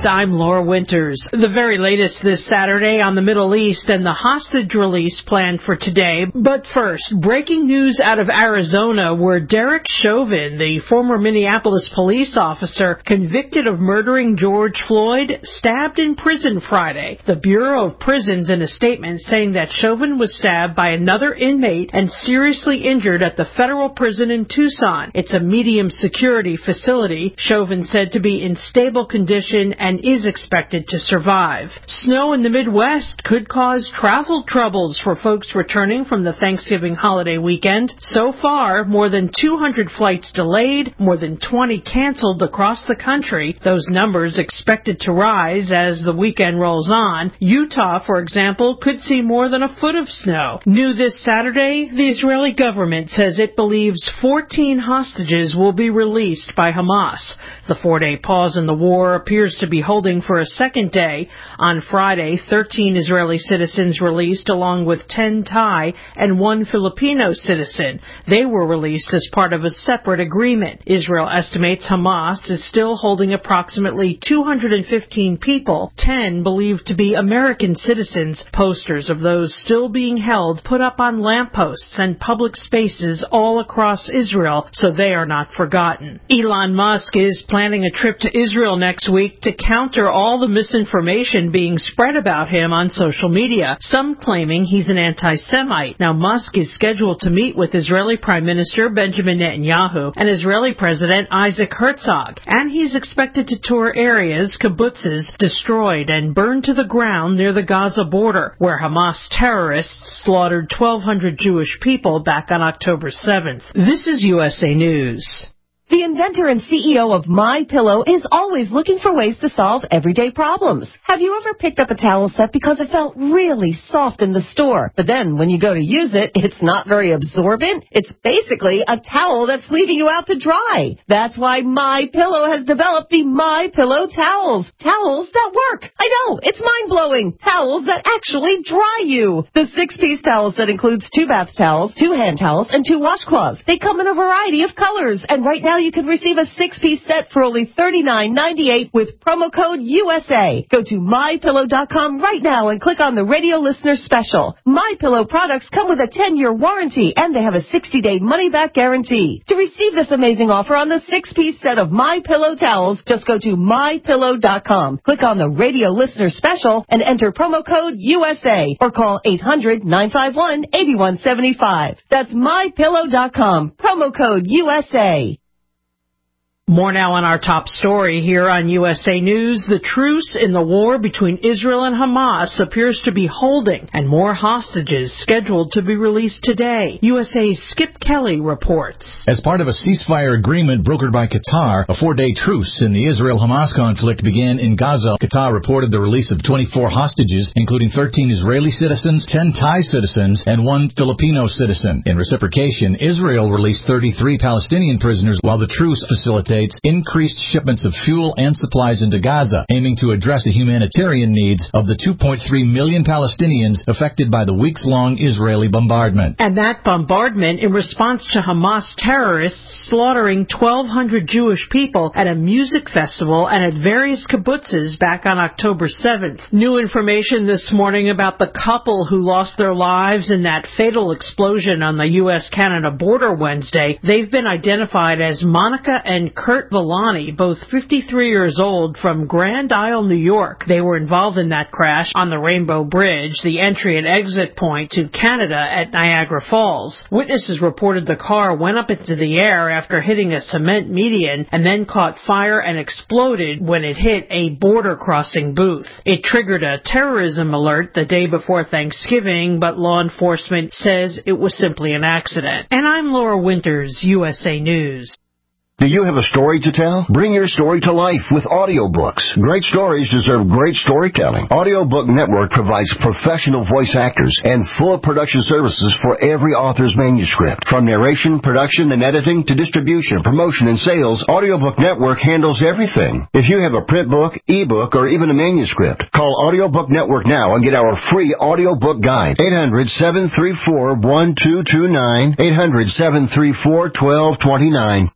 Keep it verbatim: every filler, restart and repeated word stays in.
News, I'm Laura Winters. The very latest this Saturday on the Middle East and the hostage release planned for today. But first, breaking news out of Arizona, where Derek Chauvin, the former Minneapolis police officer convicted of murdering George Floyd, stabbed in prison Friday. The Bureau of Prisons in a statement saying that Chauvin was stabbed by another inmate and seriously injured at the federal prison in Tucson. It's a medium security facility. Chauvin said to be in stable condition and is expected to survive. Snow in the Midwest could cause travel troubles for folks returning from the Thanksgiving holiday weekend. So far, more than two hundred flights delayed, more than twenty canceled across the country. Those numbers expected to rise as the weekend rolls on. Utah, for example, could see more than a foot of snow. New this Saturday, the Israeli government says it believes fourteen hostages will be released by Hamas. The four-day pause in the war appears to be holding for a second day. On Friday, thirteen Israeli citizens released along with ten Thai and one Filipino citizen. They were released as part of a separate agreement. Israel estimates Hamas is still holding approximately two hundred fifteen people, ten believed to be American citizens. Posters of those still being held put up on lampposts and public spaces all across Israel so they are not forgotten. Elon Musk is planning a trip to Israel next week to counter all the misinformation being spread about him on social media, some claiming he's an anti-Semite. Now, Musk is scheduled to meet with Israeli Prime Minister Benjamin Netanyahu and Israeli President Isaac Herzog, and he's expected to tour areas, kibbutzes, destroyed and burned to the ground near the Gaza border, where Hamas terrorists slaughtered twelve hundred Jewish people back on October seventh. This is U S A News. The inventor and C E O of MyPillow is always looking for ways to solve everyday problems. Have you ever picked up a towel set because it felt really soft in the store, but then when you go to use it, it's not very absorbent? It's basically a towel that's leaving you out to dry. That's why MyPillow has developed the MyPillow towels. Towels that work. I know, it's mind-blowing. Towels that actually dry you. The six-piece towel set includes two bath towels, two hand towels, and two washcloths. They come in a variety of colors, and right now you can receive a six-piece set for only thirty-nine ninety-eight with promo code U S A. Go to my pillow dot com right now and click on the radio listener special. MyPillow products come with a ten-year warranty, and they have a sixty-day money-back guarantee. To receive this amazing offer on the six-piece set of MyPillow towels, just go to my pillow dot com. Click on the radio listener special and enter promo code U S A or call eight hundred nine five one eight one seven five. That's my pillow dot com. Promo code U S A. More now on our top story here on U S A News. The truce in the war between Israel and Hamas appears to be holding, and more hostages scheduled to be released today. U S A's Skip Kelly reports. As part of a ceasefire agreement brokered by Qatar, a four-day truce in the Israel-Hamas conflict began in Gaza. Qatar reported the release of twenty-four hostages, including thirteen Israeli citizens, ten Thai citizens, and one Filipino citizen. In reciprocation, Israel released thirty-three Palestinian prisoners, while the truce facilitates increased shipments of fuel and supplies into Gaza, aiming to address the humanitarian needs of the two point three million Palestinians affected by the weeks-long Israeli bombardment. And that bombardment in response to Hamas terrorists slaughtering twelve hundred Jewish people at a music festival and at various kibbutzes back on October seventh. New information this morning about the couple who lost their lives in that fatal explosion on the U S Canada border Wednesday. They've been identified as Monica and Kurt Villani, both fifty-three years old, from Grand Isle, New York. They were involved in that crash on the Rainbow Bridge, the entry and exit point to Canada at Niagara Falls. Witnesses reported the car went up into the air after hitting a cement median and then caught fire and exploded when it hit a border crossing booth. It triggered a terrorism alert the day before Thanksgiving, but law enforcement says it was simply an accident. And I'm Laura Winters, U S A News. Do you have a story to tell? Bring your story to life with audiobooks. Great stories deserve great storytelling. Audiobook Network provides professional voice actors and full production services for every author's manuscript. From narration, production, and editing to distribution, promotion, and sales, Audiobook Network handles everything. If you have a print book, ebook, or even a manuscript, call Audiobook Network now and get our free audiobook guide. eight hundred, seven three four, one two two nine, eight hundred, seven three four, one two two nine.